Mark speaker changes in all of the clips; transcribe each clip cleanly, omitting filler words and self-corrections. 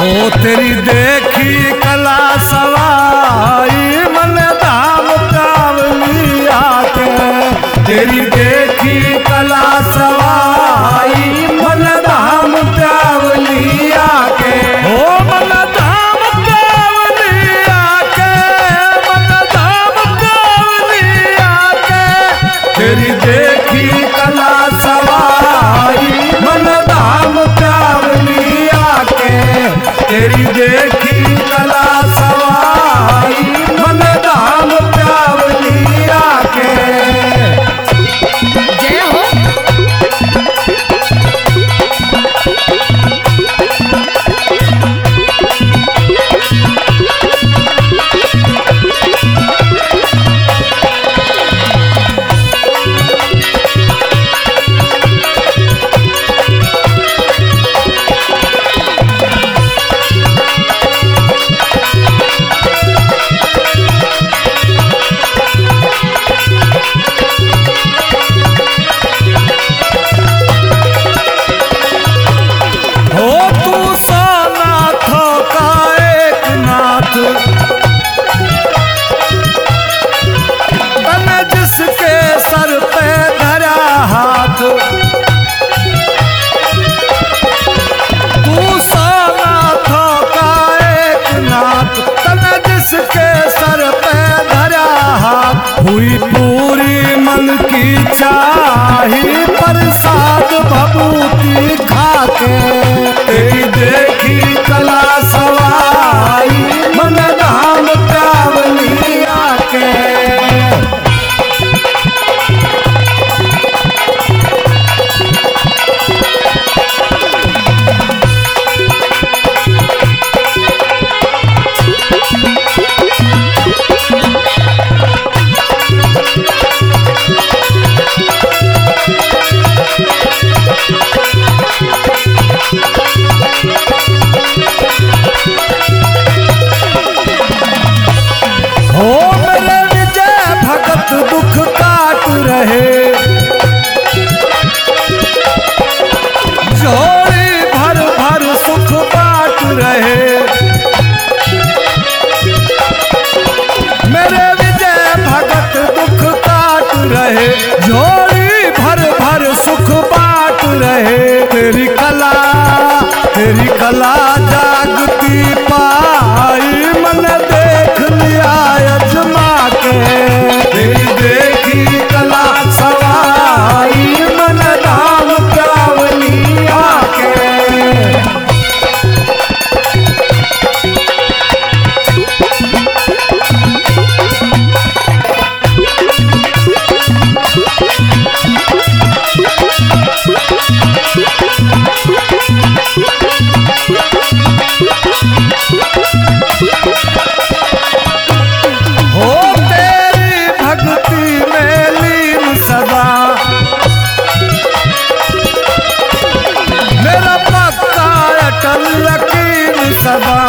Speaker 1: ओ तेरी देखी कला सवाई मन धाम कावली आके, तेरी देखी कला सवाई मन धाम कावली आके, ओ मन धाम कावली आके, मन धाम कावली आके, तेरी देखी कला सवाई मन धाम कावली आके, तेरी देखी कला सवाई मन धाम कावली आके।
Speaker 2: जय हो।
Speaker 1: हो तू सोनाथों का एक नाथ, तने जिसके सर पे धरा हाथ, तू सोनाथों का एक नाथ, तने जिसके सर पे धरा हाथ, हुई पूरी मन की चाही प्रसाद भभूति खाके, तेरी देखी कला सवाई मन धाम कावली आके। हो मेरे विजय भगत दुख काट रहे, झोली भर भर सुख बांट रहे, मेरे विजय भगत दुख काट रहे, झोली भर भर सुख बांट रहे, तेरी कला जागती पाई मन देख लिया अजमा के, तेरी देखी कला सवाई मन धाम कावली आके। हो तेरी भक्ति में लीन सदा, मेरा पक्का अटल यकीन सदा,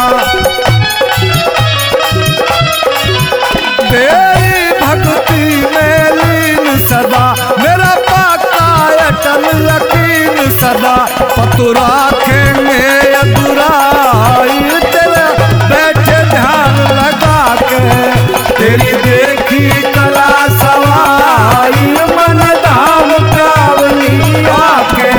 Speaker 1: तेरी भक्ति में लीन सदा, मेरा पक्का अटल यकीन सदा, पतु राखेंगे अधुराई तेरे बैठे ध्यान लगा के, तेरी देखी कला सवाई मन धाम कावली आके।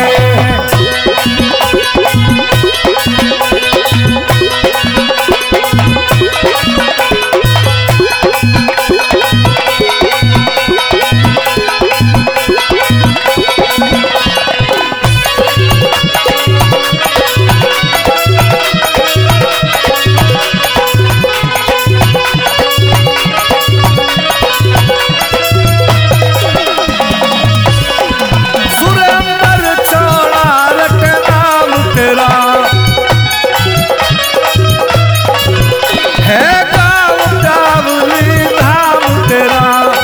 Speaker 1: सुरेंद्र चौड़ा रट नाम तेरा, है गाँव कावली धाम तेरा,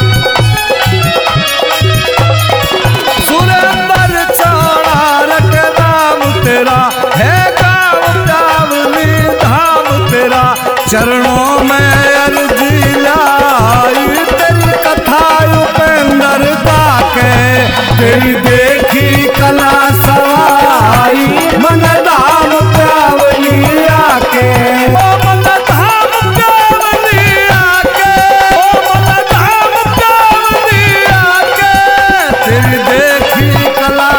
Speaker 1: सुरेंद्र चौड़ा रट नाम तेरा, है गाँव कावली धाम तेरा, चरणों में अर्जी लाई तेरी कथा उपेंद्र गाके, तेरी देखी कला सवाई मन धाम कावली तेरी देखी कला